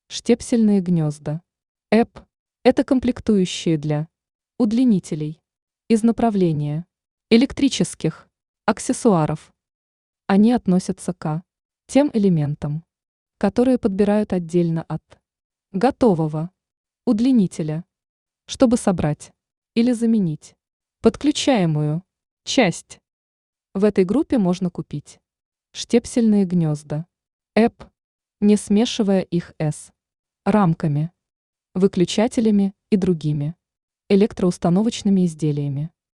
Штепсельные гнезда. ЭП– это комплектующие для удлинителей из направления электрических аксессуаров. Они относятся к тем элементам, которые подбирают отдельно от готового удлинителя, чтобы собрать или заменить подключаемую часть. В этой группе можно купить штепсельные гнезда ЭП, не смешивая их с рамками, выключателями и другими электроустановочными изделиями.